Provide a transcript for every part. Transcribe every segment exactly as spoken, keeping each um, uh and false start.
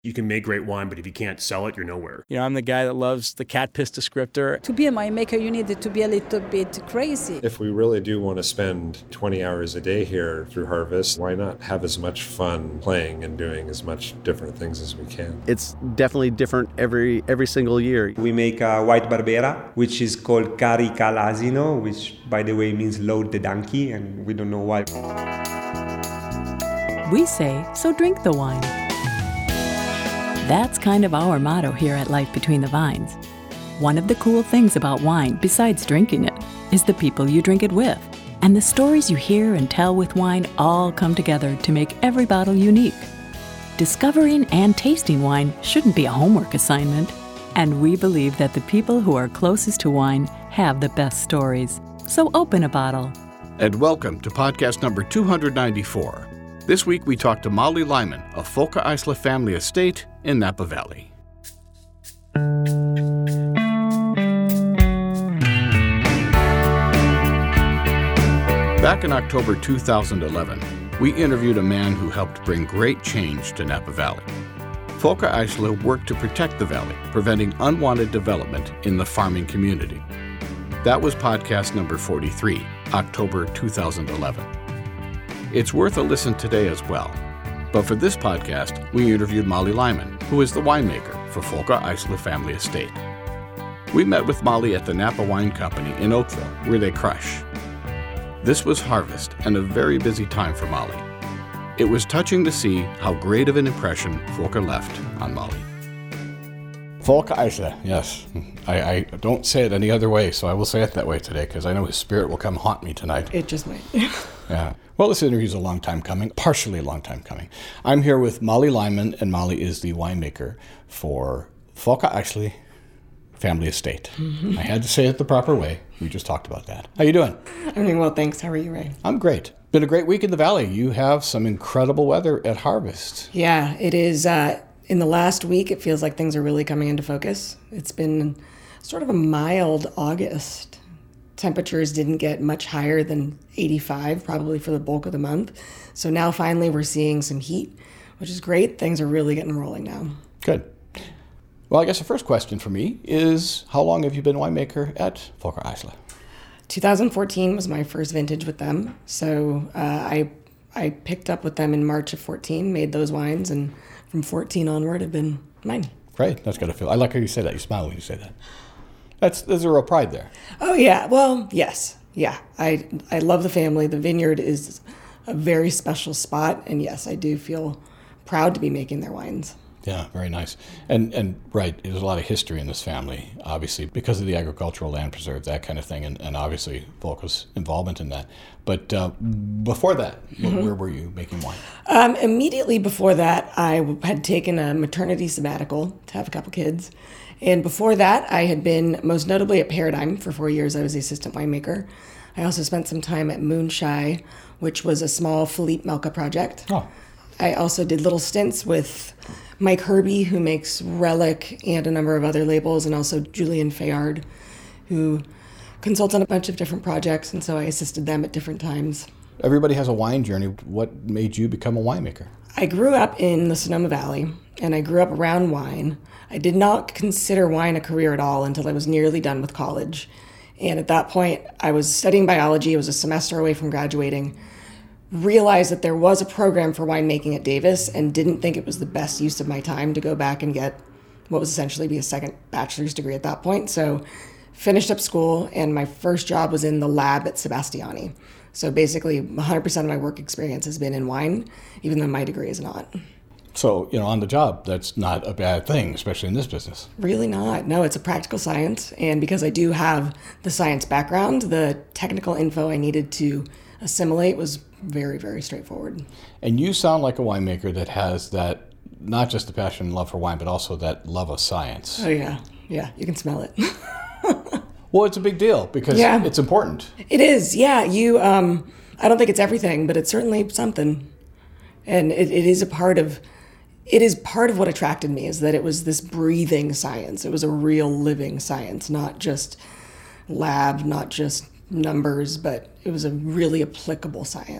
You can make great wine, but if you can't sell it, you're nowhere. You know, I'm the guy that loves the cat piss descriptor. To be a winemaker, you need to be a little bit crazy. If we really do want to spend twenty hours a day here through harvest, why not have as much fun playing and doing as much different things as we can? It's definitely different every every single year. We make a white Barbera, which is called Carica l'asino, which, by the way, means load the donkey, and we don't know why. We say, so drink the wine. That's kind of our motto here at Life Between the Vines. One of the cool things about wine, besides drinking it, is the people you drink it with. And the stories you hear and tell with wine all come together to make every bottle unique. Discovering and tasting wine shouldn't be a homework assignment. And we believe that the people who are closest to wine have the best stories. So open a bottle. And welcome to podcast number two hundred ninety-four. This week we talked to Molly Lyman of Folke Eisele Family Estate in Napa Valley. Back in October two thousand eleven, we interviewed a man who helped bring great change to Napa Valley. Folke Eisele worked to protect the valley, preventing unwanted development in the farming community. That was podcast number forty-three, October two thousand eleven. It's worth a listen today as well. But for this podcast, we interviewed Molly Lyman, who is the winemaker for Folke Eisele Family Estate. We met with Molly at the Napa Wine Company in Oakville, where they crush. This was harvest and a very busy time for Molly. It was touching to see how great of an impression Folke left on Molly. Folke Eisele, yes. I, I don't say it any other way, so I will say it that way today, because I know his spirit will come haunt me tonight. It just might. Yeah. Well, this interview is a long time coming, partially a long time coming. I'm here with Molly Lyman, and Molly is the winemaker for Folke Eisele Family Estate. Mm-hmm. I had to say it the proper way. We just talked about that. How you doing? I'm doing well, thanks. How are you, Ray? I'm great. Been a great week in the valley. You have some incredible weather at harvest. Yeah, it is. Uh, in the last week, it feels like things are really coming into focus. It's been sort of a mild August. Temperatures didn't get much higher than eighty-five, probably for the bulk of the month. So now finally we're seeing some heat, which is great. Things are really getting rolling now. Good. Well, I guess the first question for me is, how long have you been winemaker at Folke Eisele? two thousand fourteen was my first vintage with them. So uh, I I picked up with them in March of fourteen, made those wines, and from fourteen onward have been mine. Great. That's got to feel. I like how you say that. You smile when you say that. That's there's a real pride there. Oh yeah, well yes, yeah. I I love the family. The vineyard is a very special spot, and yes, I do feel proud to be making their wines. Yeah, very nice. And and right, there's a lot of history in this family, obviously, because of the agricultural land preserve, that kind of thing, and, and obviously Folke's involvement in that. But uh, before that, mm-hmm. where were you making wine? Um, immediately before that, I had taken a maternity sabbatical to have a couple kids. And before that, I had been most notably at Paradigm for four years. I was the assistant winemaker. I also spent some time at Moonshine, which was a small Philippe Melka project. Oh. I also did little stints with Mike Herbie, who makes Relic and a number of other labels, and also Julian Fayard, who consults on a bunch of different projects, and so I assisted them at different times. Everybody has a wine journey. What made you become a winemaker? I grew up in the Sonoma Valley, and I grew up around wine. I did not consider wine a career at all until I was nearly done with college. And at that point, I was studying biology. I was a semester away from graduating. Realized that there was a program for winemaking at Davis and didn't think it was the best use of my time to go back and get what was essentially be a second bachelor's degree at that point. So finished up school, and my first job was in the lab at Sebastiani. So basically, one hundred percent of my work experience has been in wine, even though my degree is not. So, you know, on the job, that's not a bad thing, especially in this business. Really not. No, it's a practical science. And because I do have the science background, the technical info I needed to assimilate was very, very straightforward. And you sound like a winemaker that has that, not just the passion and love for wine, but also that love of science. Oh, yeah. Yeah, you can smell it. Well, it's a big deal because yeah. It's important. It is, yeah. You, um, I don't think it's everything, but it's certainly something. And it, it is a part of... It is part of what attracted me, is that it was this breathing science. It was a real living science, not just lab, not just numbers, but it was a really applicable science.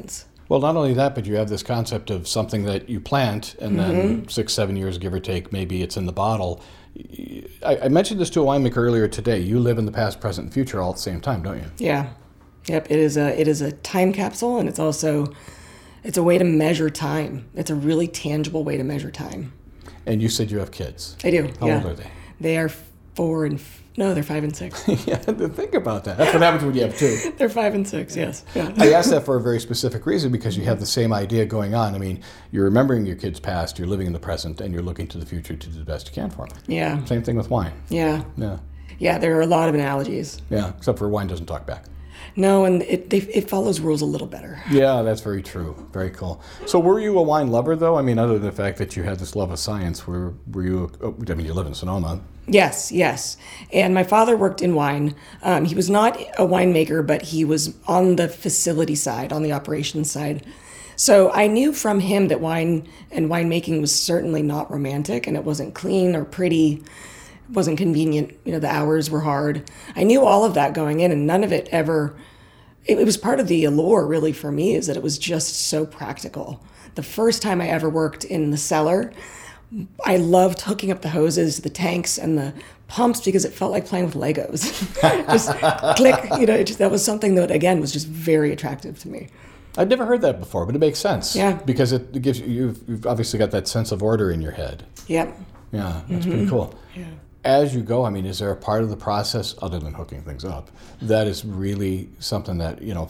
Well, not only that, but you have this concept of something that you plant and then mm-hmm. six, seven years, give or take, maybe it's in the bottle. I, I mentioned this to a winemaker earlier today. You live in the past, present, and future all at the same time, don't you? Yeah. Yep. It is a it is a time capsule, and it's also it's a way to measure time. It's a really tangible way to measure time. And you said you have kids. I do. How yeah. old are they? They are four and f- no, they're five and six. Yeah, think about that. That's what happens when you have two. They're five and six. Yes. Yeah. I asked that for a very specific reason because you have the same idea going on. I mean, you're remembering your kids' past, you're living in the present, and you're looking to the future to do the best you can for them. Yeah. Same thing with wine. Yeah. Yeah. Yeah. There are a lot of analogies. Yeah, except for wine doesn't talk back. No, and it they, it follows rules a little better. Yeah, that's very true. Very cool. So were you a wine lover, though? I mean, other than the fact that you had this love of science, were, were you, oh, I mean, you live in Sonoma. Yes, yes. And my father worked in wine. Um, he was not a winemaker, but he was on the facility side, on the operations side. So I knew from him that wine and winemaking was certainly not romantic, and it wasn't clean or pretty. Wasn't convenient. You know, the hours were hard. I knew all of that going in, and none of it ever, it, it was part of the allure really for me, is that it was just so practical. The first time I ever worked in the cellar, I loved hooking up the hoses, the tanks, and the pumps because it felt like playing with Legos. Just click, you know, it just, that was something that, again, was just very attractive to me. I'd never heard that before, but it makes sense. Yeah. Because it, it gives you, you've, you've obviously got that sense of order in your head. Yep. Yeah, that's mm-hmm. pretty cool. Yeah. As you go, I mean, is there a part of the process, other than hooking things up, that is really something that, you know,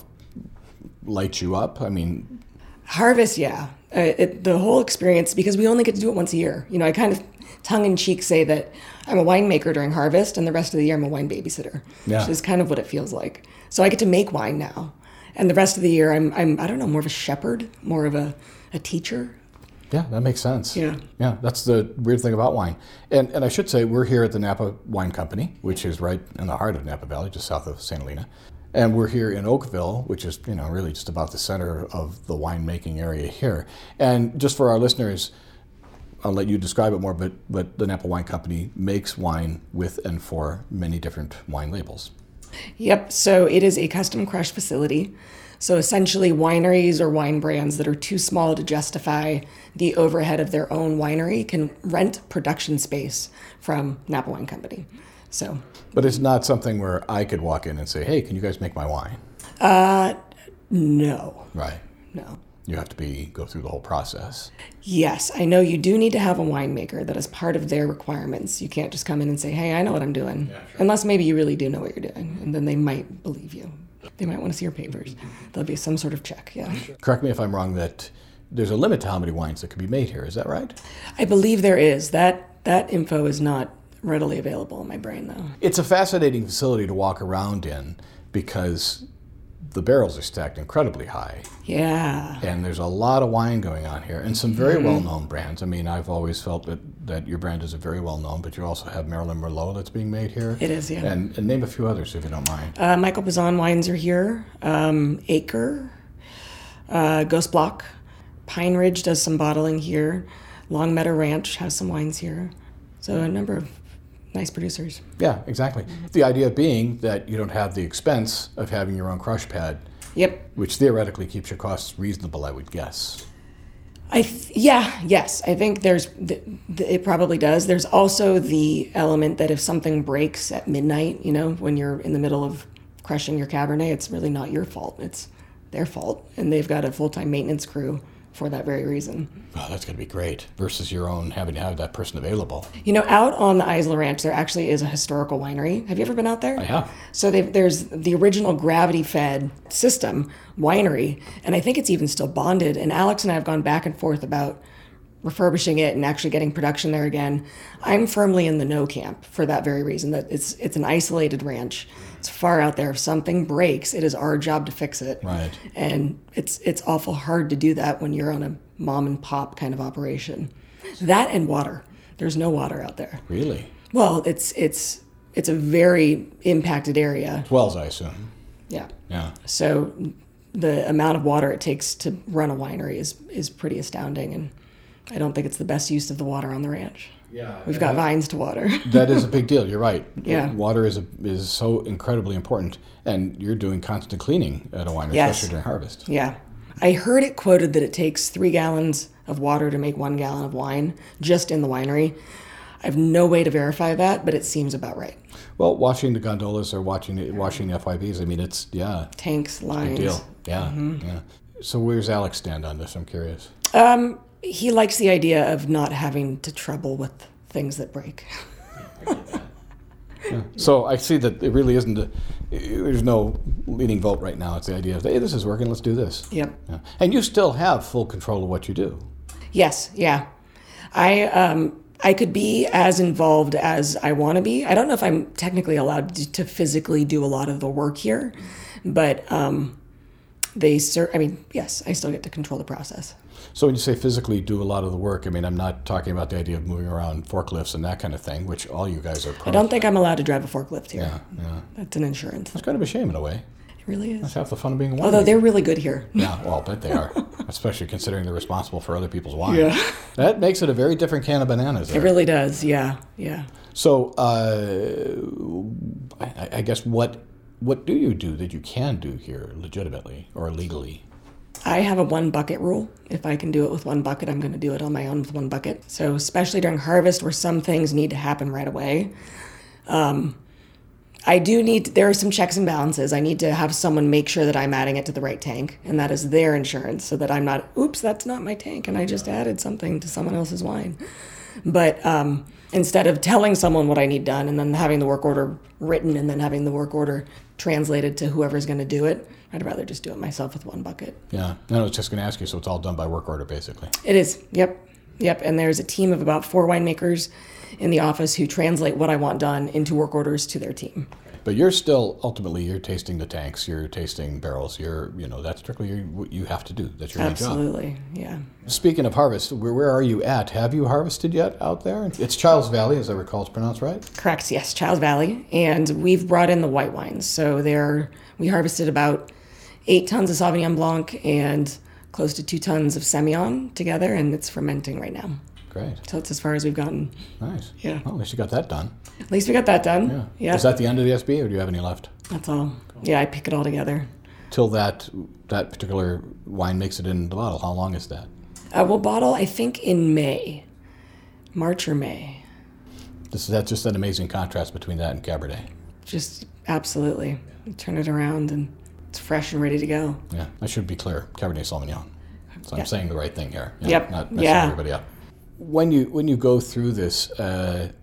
lights you up? I mean... Harvest, yeah. Uh, it, the whole experience, because we only get to do it once a year. You know, I kind of tongue-in-cheek say that I'm a winemaker during harvest, and the rest of the year I'm a wine babysitter, yeah. which is kind of what it feels like. So I get to make wine now. And the rest of the year, I'm, I'm I don't know, more of a shepherd, more of a, a teacher. Yeah, that makes sense. Yeah. Yeah, that's the weird thing about wine. And and I should say, we're here at the Napa Wine Company, which is right in the heart of Napa Valley, just south of Saint Helena. And we're here in Oakville, which is, you know, really just about the center of the winemaking area here. And just for our listeners, I'll let you describe it more, but, but the Napa Wine Company makes wine with and for many different wine labels. Yep, so it is a custom crush facility. So essentially wineries or wine brands that are too small to justify the overhead of their own winery can rent production space from Napa Wine Company. So, but it's not something where I could walk in and say, hey, can you guys make my wine? Uh, no. Right. No. You have to be go through the whole process. Yes, I know you do need to have a winemaker. That is part of their requirements. You can't just come in and say, hey, I know what I'm doing. Yeah, sure. Unless maybe you really do know what you're doing, and then they might believe you. They might want to see your papers. There'll be some sort of check, yeah. Correct me if I'm wrong, that there's a limit to how many wines that can be made here. Is that right? I believe there is. That that info is not readily available in my brain, though. It's a fascinating facility to walk around in because the barrels are stacked incredibly high. Yeah. And there's a lot of wine going on here, and some very mm-hmm. well-known brands. I mean, I've always felt that, that your brand is a very well-known, but you also have Marilyn Merlot that's being made here. It is, yeah. And, and name a few others, if you don't mind. Uh, Michael Pizan wines are here. Um, Acre, uh, Ghost Block. Pine Ridge does some bottling here. Long Meadow Ranch has some wines here. So a number of nice producers. Yeah, exactly. The idea being that you don't have the expense of having your own crush pad. Yep. Which theoretically keeps your costs reasonable, I would guess. I th- yeah, yes. I think there's th- th- it probably does. There's also the element that if something breaks at midnight, you know, when you're in the middle of crushing your Cabernet, it's really not your fault. It's their fault, and they've got a full-time maintenance crew for that very reason. Oh, that's going to be great, versus your own having to have that person available. You know, out on the Isla Ranch, there actually is a historical winery. Have you ever been out there? I have. So there's the original gravity-fed system winery, and I think it's even still bonded, and Alex and I have gone back and forth about refurbishing it and actually getting production there again. I'm firmly in the no camp for that very reason, that it's it's an isolated ranch. It's far out there. If something breaks, it is our job to fix it. Right. And it's it's awful hard to do that when you're on a mom and pop kind of operation. That and water. There's no water out there. Really? Well, it's it's it's a very impacted area. Wells, I assume. Yeah. Yeah. So the amount of water it takes to run a winery is is pretty astounding, and I don't think it's the best use of the water on the ranch. Yeah, We've got vines to water. That is a big deal. You're right. Yeah. Water is a, is so incredibly important, and you're doing constant cleaning at a winery, yes. especially during harvest. Yeah. I heard it quoted that it takes three gallons of water to make one gallon of wine, just in the winery. I have no way to verify that, but it seems about right. Well, washing the gondolas or watching the, washing the F Y Bs, I mean, it's, yeah. Tanks, lines. Big deal. Yeah, Mm-hmm. yeah. So where's Alex stand on this? I'm curious. Um, he likes the idea of not having to trouble with things that break. Yeah. So I see that it really isn't, a, there's no leading vote right now. It's the idea of, hey, this is working, let's do this. Yep. Yeah. And you still have full control of what you do. Yes, yeah. I um, I could be as involved as I want to be. I don't know if I'm technically allowed to, to physically do a lot of the work here, but um, they, ser- I mean, yes, I still get to control the process. So when you say physically do a lot of the work, I mean, I'm not talking about the idea of moving around forklifts and that kind of thing, which all you guys are. I don't think I'm allowed to drive a forklift here. Yeah, yeah. That's an insurance. That's kind of a shame in a way. It really is. That's half the fun of being a winemaker. Although they're really good here. Yeah, well, I bet they are, especially considering they're responsible for other people's wine. Yeah. That makes it a very different can of bananas. There. It really does, yeah, yeah. So, uh, I, I guess what what do you do that you can do here legitimately or legally? I have a one bucket rule. If I can do it with one bucket, I'm going to do it on my own with one bucket. So especially during harvest where some things need to happen right away, um, I do need, there are some checks and balances. I need to have someone make sure that I'm adding it to the right tank, and that is their insurance, so that I'm not, oops, that's not my tank, and I just added something to someone else's wine. But um, instead of telling someone what I need done and then having the work order written and then having the work order translated to whoever's going to do it, I'd rather just do it myself with one bucket. Yeah, no, I was just going to ask you, so it's all done by work order, basically. It is, yep, yep. And there's a team of about four winemakers in the office who translate what I want done into work orders to their team. But you're still, ultimately, you're tasting the tanks, you're tasting barrels, you're, you know, that's strictly your, what you have to do. That's your main job. Absolutely, yeah. Speaking of harvest, where, where are you at? Have you harvested yet out there? It's Childs Valley, as I recall, it's pronounced right? Correct, yes, Childs Valley. And we've brought in the white wines. So there, we harvested about eight tons of Sauvignon Blanc and close to two tons of Semillon together, and it's fermenting right now. Great. So it's as far as we've gotten. Nice. Yeah. Well, at least you got that done. At least we got that done. Yeah. Yeah. Is that the end of the S B, or do you have any left? That's all. Yeah, I pick it all together. Till that that particular wine makes it in the bottle, how long is that? Uh, we'll bottle, I think, in May. March or May. This, that's just an amazing contrast between that and Cabernet. Just absolutely. You turn it around and it's fresh and ready to go. Yeah, I should be clear. Cabernet Sauvignon. So Yeah. I'm saying the right thing here. Yeah, Yep. Not messing Yeah. everybody up. When you when you go through this, uh,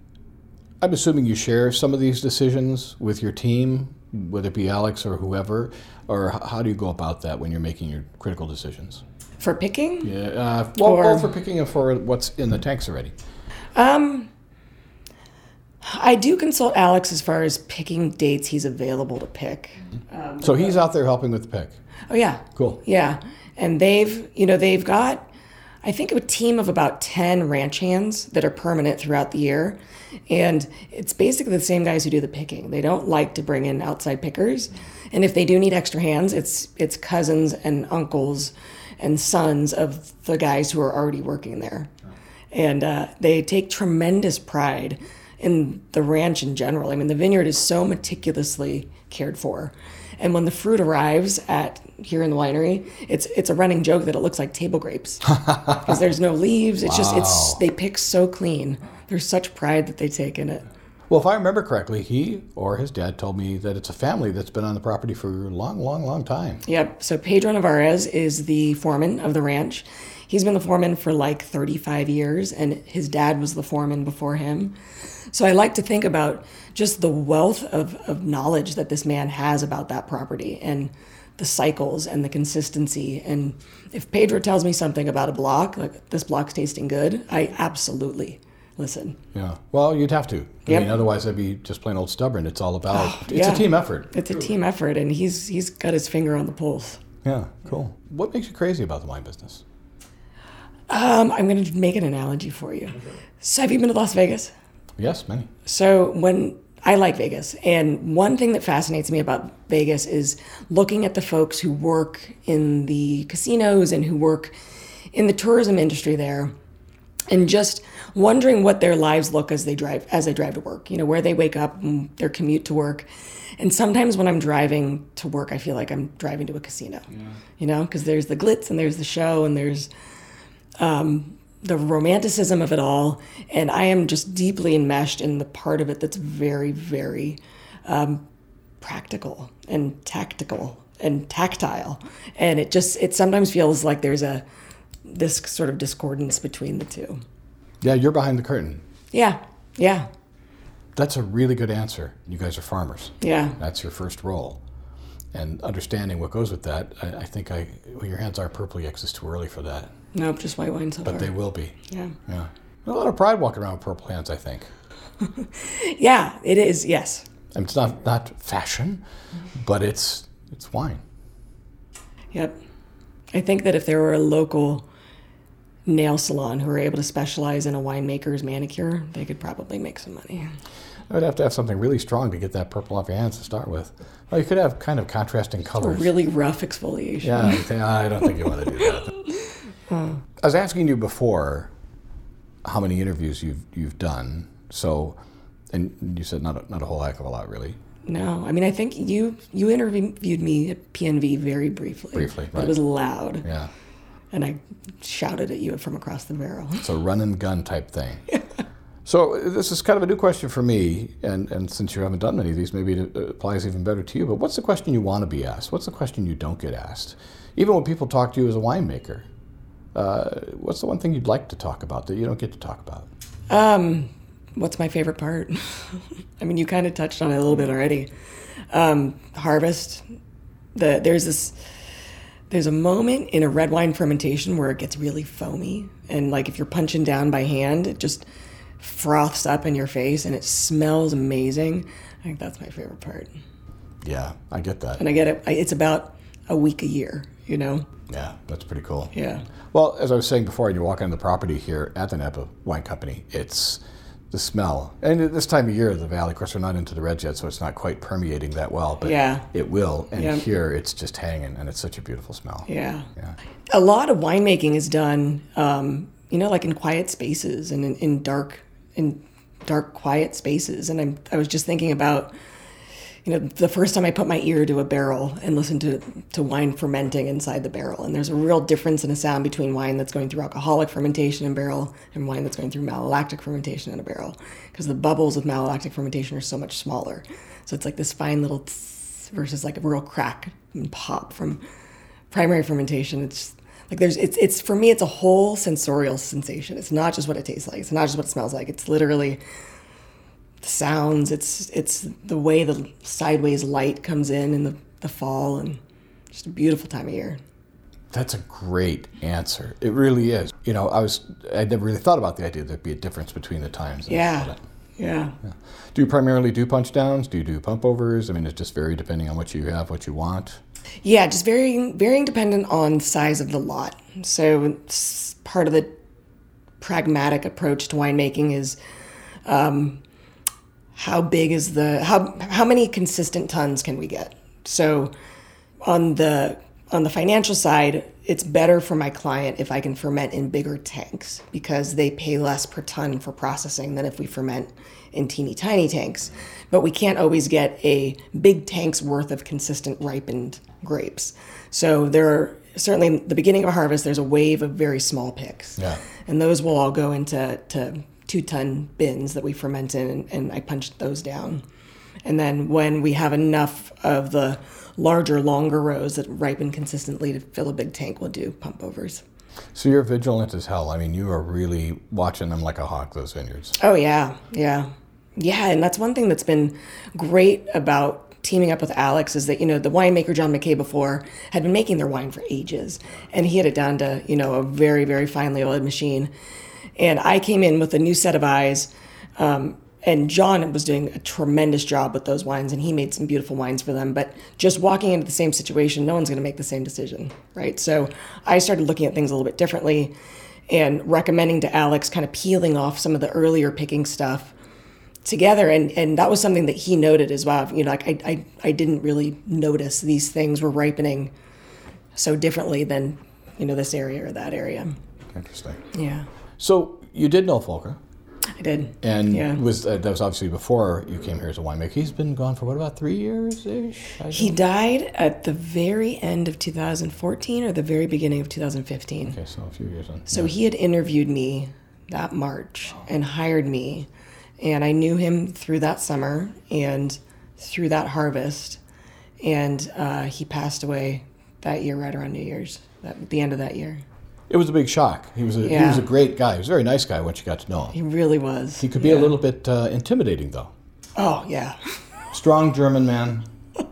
I'm assuming you share some of these decisions with your team, whether it be Alex or whoever, or h- how do you go about that when you're making your critical decisions? For picking? Yeah, uh, well, Or- both for picking and for what's in the tanks already. Um, I do consult Alex as far as picking dates he's available to pick. Um, So he's out there helping with the pick. Oh, yeah. Cool. Yeah. And they've, you know, they've got, I think, a team of about ten ranch hands that are permanent throughout the year. And it's basically the same guys who do the picking. They don't like to bring in outside pickers. And if they do need extra hands, it's it's cousins and uncles and sons of the guys who are already working there. And uh, they take tremendous pride in the ranch in general. I mean, the vineyard is so meticulously cared for. And when the fruit arrives at here in the winery, it's it's a running joke that it looks like table grapes because there's no leaves. It's just it's they pick so clean. There's such pride that they take in it. Well, if I remember correctly, he or his dad told me that it's a family that's been on the property for a long, long, long time. Yep. So Pedro Navarez is the foreman of the ranch. He's been the foreman for like thirty-five years, and his dad was the foreman before him. So I like to think about just the wealth of, of knowledge that this man has about that property and the cycles and the consistency. And if Pedro tells me something about a block, like this block's tasting good, I absolutely listen. Yeah. Well, you'd have to. I Yep. mean, otherwise I'd be just plain old stubborn. It's all about, Oh, it's yeah. a team effort. It's a team effort, and he's he's got his finger on the pulse. Yeah, cool. What makes you crazy about the wine business? Um, I'm going to make an analogy for you. So have you been to Las Vegas? Yes, many. So when I like Vegas, and one thing that fascinates me about Vegas is looking at the folks who work in the casinos and who work in the tourism industry there, and just wondering what their lives look as they drive as they drive to work, you know, where they wake up and their commute to work. And sometimes when I'm driving to work, I feel like I'm driving to a casino, yeah. you know, because there's the glitz and there's the show and there's um, the romanticism of it all. And I am just deeply enmeshed in the part of it that's very, very um, practical and tactical and tactile. And it just, it sometimes feels like there's a, this sort of discordance between the two. Yeah, you're behind the curtain. Yeah, yeah. That's a really good answer. You guys are farmers. Yeah. That's your first role. And understanding what goes with that, I, I think I, well, your hands are purple X is too early for that. Nope, just white wine so But far. they will be. Yeah. Yeah. A lot of pride walking around with purple hands, I think. Yeah, it is, yes. I mean, it's not, not fashion, but it's it's wine. Yep. I think that if there were a local nail salon who were able to specialize in a winemaker's manicure, they could probably make some money. I would have to have something really strong to get that purple off your hands to start with. Well, you could have kind of contrasting colors. A really rough exfoliation. Yeah, I, think, I don't think you want to do that. Oh. I was asking you before how many interviews you've you've done. So, and you said not a, not a whole heck of a lot, really. No, I mean, I think you you interviewed me at P N V very briefly. Briefly, right. It was loud. Yeah. And I shouted at you from across the barrel. It's a run and gun type thing. So this is kind of a new question for me, and, and since you haven't done many of these, maybe it applies even better to you, but what's the question you want to be asked? What's the question you don't get asked? Even when people talk to you as a winemaker, uh, what's the one thing you'd like to talk about that you don't get to talk about? Um, what's my favorite part? I mean, you kind of touched on it a little bit already. Um, harvest. The, there's this... There's a moment in a red wine fermentation where it gets really foamy. And like if you're punching down by hand, it just froths up in your face and it smells amazing. I think that's my favorite part. Yeah, I get that. And I get it. It's about a week a year, you know? Yeah, that's pretty cool. Yeah. Well, as I was saying before, you walk on the property here at the Napa Wine Company, it's the smell. And at this time of year, the valley, of course, we're not into the reds yet, so it's not quite permeating that well, but yeah. it will. And yeah. here, it's just hanging, and it's such a beautiful smell. Yeah. yeah. A lot of winemaking is done, um, you know, like in quiet spaces and in, in dark, in dark, quiet spaces. And I'm, I was just thinking about, you know, the first time I put my ear to a barrel and listened to, to wine fermenting inside the barrel. And there's a real difference in a sound between wine that's going through alcoholic fermentation in a barrel and wine that's going through malolactic fermentation in a barrel. Because the bubbles of malolactic fermentation are so much smaller. So it's like this fine little tss versus like a real crack and pop from primary fermentation. It's like there's, it's, it's for me, it's a whole sensorial sensation. It's not just what it tastes like. It's not just what it smells like. It's literally the sounds, it's it's the way the sideways light comes in in the, the fall, and just a beautiful time of year. That's a great answer. It really is. You know, I was I'd never really thought about the idea there'd be a difference between the times. Yeah. yeah. Yeah. Do you primarily do punch downs? Do you do pump overs? I mean, it's just very depending on what you have, what you want. Yeah, just varying varying dependent on size of the lot. So part of the pragmatic approach to winemaking is um, how big is the how how many consistent tons can we get? So on the on the financial side, it's better for my client if I can ferment in bigger tanks because they pay less per ton for processing than if we ferment in teeny tiny tanks. But we can't always get a big tank's worth of consistent ripened grapes. So there are certainly in the beginning of a harvest, there's a wave of very small picks. Yeah. And those will all go into to two-ton bins that we ferment in, and, and I punch those down. And then when we have enough of the larger, longer rows that ripen consistently to fill a big tank, we'll do pump overs. So you're vigilant as hell. I mean, you are really watching them like a hawk, those vineyards. Oh, yeah, yeah. Yeah, and that's one thing that's been great about teaming up with Alex is that, you know, the winemaker John McKay before had been making their wine for ages, and he had it down to, you know, a very, very finely oiled machine. And I came in with a new set of eyes, um, and John was doing a tremendous job with those wines, and he made some beautiful wines for them. But just walking into the same situation, no one's going to make the same decision, right? So I started looking at things a little bit differently and recommending to Alex kind of peeling off some of the earlier picking stuff together. And, and that was something that he noted as well. You know, like I, I, I didn't really notice these things were ripening so differently than, you know, this area or that area. Interesting. Yeah. So you did know Volker. I did. And yeah. was uh, that was obviously before you came here as a winemaker. He's been gone for what, about three years ish? He died at the very end of two thousand fourteen or the very beginning of two thousand fifteen. Okay, so a few years on. So yeah. he had interviewed me that March and hired me, and I knew him through that summer and through that harvest, and uh, he passed away that year, right around New Year's, at the end of that year. It was a big shock. He was a, yeah. he was a great guy. He was a very nice guy once you got to know him. He really was. He could be yeah. a little bit uh, intimidating, though. Oh, yeah. Strong German man.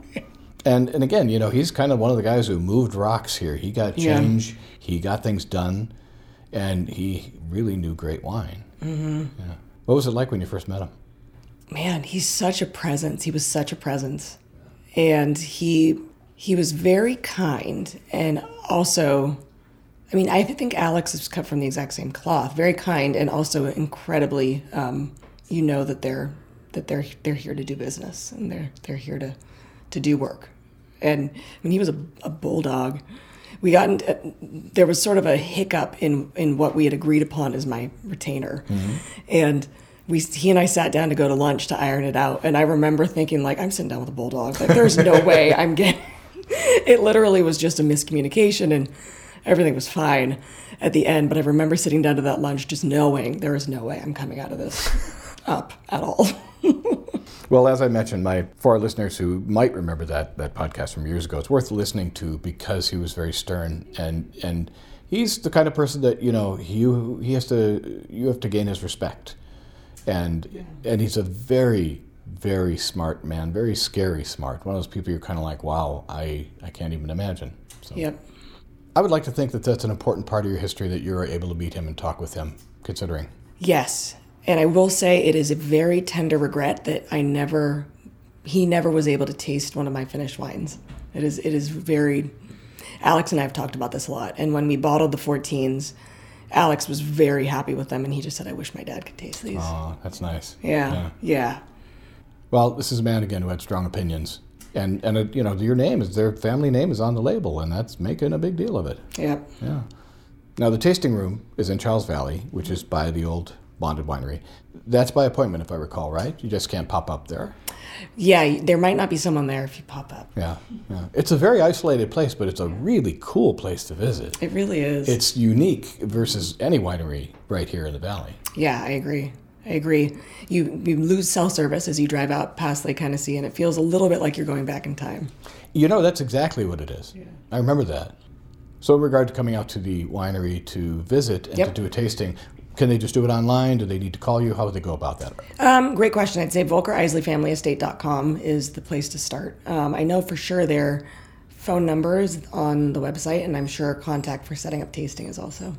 And and again, you know, he's kind of one of the guys who moved rocks here. He got change. Yeah. He got things done. And he really knew great wine. Mm-hmm. Yeah. What was it like when you first met him? Man, he's such a presence. He was such a presence. And he he was very kind and also... I mean, I think Alex is cut from the exact same cloth. Very kind and also incredibly, um, you know that they're that they're they're here to do business and they're they're here to to do work. And I mean, he was a, a bulldog. We got into, there was sort of a hiccup in in what we had agreed upon as my retainer, mm-hmm. and we he and I sat down to go to lunch to iron it out. And I remember thinking, like, I'm sitting down with a bulldog. Like, there's no way I'm getting. It literally was just a miscommunication and. Everything was fine at the end, but I remember sitting down to that lunch just knowing there is no way I'm coming out of this up at all. Well, as I mentioned, my for our listeners who might remember that that podcast from years ago, it's worth listening to because he was very stern and and he's the kind of person that, you know, you he has to you have to gain his respect. And yeah. and he's a very very smart man, very scary smart. One of those people you're kind of like, wow, I I can't even imagine. So. Yep. I would like to think that that's an important part of your history that you were able to meet him and talk with him, considering. Yes. And I will say it is a very tender regret that I never, he never was able to taste one of my finished wines. It is, it is very, Alex and I have talked about this a lot. And when we bottled the fourteens, Alex was very happy with them. And he just said, I wish my dad could taste these. Oh, that's nice. Yeah. Yeah. yeah. Well, this is a man, again, who had strong opinions. And, and uh, you know, your name, is their family name is on the label, and that's making a big deal of it. Yep. Yeah. Now, the tasting room is in Charles Valley, which is by the old Bonded Winery. That's by appointment, if I recall, right? You just can't pop up there. Yeah, there might not be someone there if you pop up. Yeah, yeah. It's a very isolated place, but it's a really cool place to visit. It really is. It's unique versus any winery right here in the valley. Yeah, I agree. I agree. You you lose cell service as you drive out past Lake Hennessy, and it feels a little bit like you're going back in time. You know, that's exactly what it is. Yeah. I remember that. So in regard to coming out to the winery to visit and yep. to do a tasting, can they just do it online? Do they need to call you? How would they go about that? Um, great question. I'd say Volker Isley Family Estate dot com is the place to start. Um, I know for sure their phone number is on the website, and I'm sure contact for setting up tasting is also.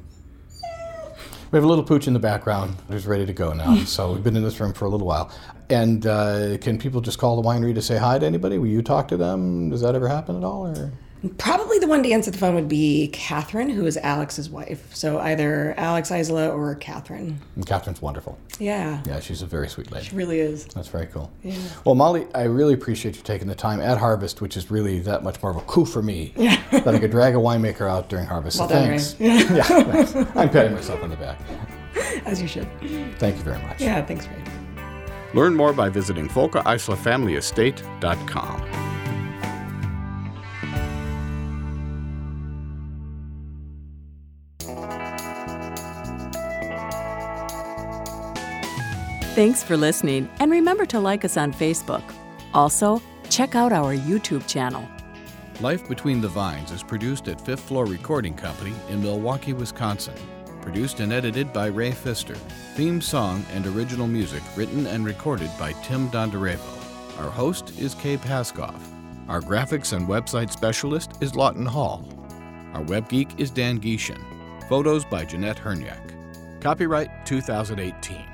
We have a little pooch in the background who's ready to go now. So we've been in this room for a little while. And uh, can people just call the winery to say hi to anybody? Will you talk to them? Does that ever happen at all? Or? Probably the one to answer the phone would be Catherine, who is Alex's wife. So either Alex Isla or Catherine. And Catherine's wonderful. Yeah. Yeah, she's a very sweet lady. She really is. That's very cool. Yeah. Well, Molly, I really appreciate you taking the time at harvest, which is really that much more of a coup for me. Yeah. That I could drag a winemaker out during harvest. Well so done, thanks. Ray. Yeah. Yeah, thanks. I'm patting myself on the back. As you should. Thank you very much. Yeah, thanks, Ray. Learn more by visiting Volker Isley Family Estate dot com. Thanks for listening, and remember to like us on Facebook. Also, check out our YouTube channel. Life Between the Vines is produced at Fifth Floor Recording Company in Milwaukee, Wisconsin. Produced and edited by Ray Pfister. Theme song and original music written and recorded by Tim Dondarevo. Our host is Kay Paskoff. Our graphics and website specialist is Lawton Hall. Our web geek is Dan Gieshin. Photos by Jeanette Herniak. Copyright two thousand eighteen.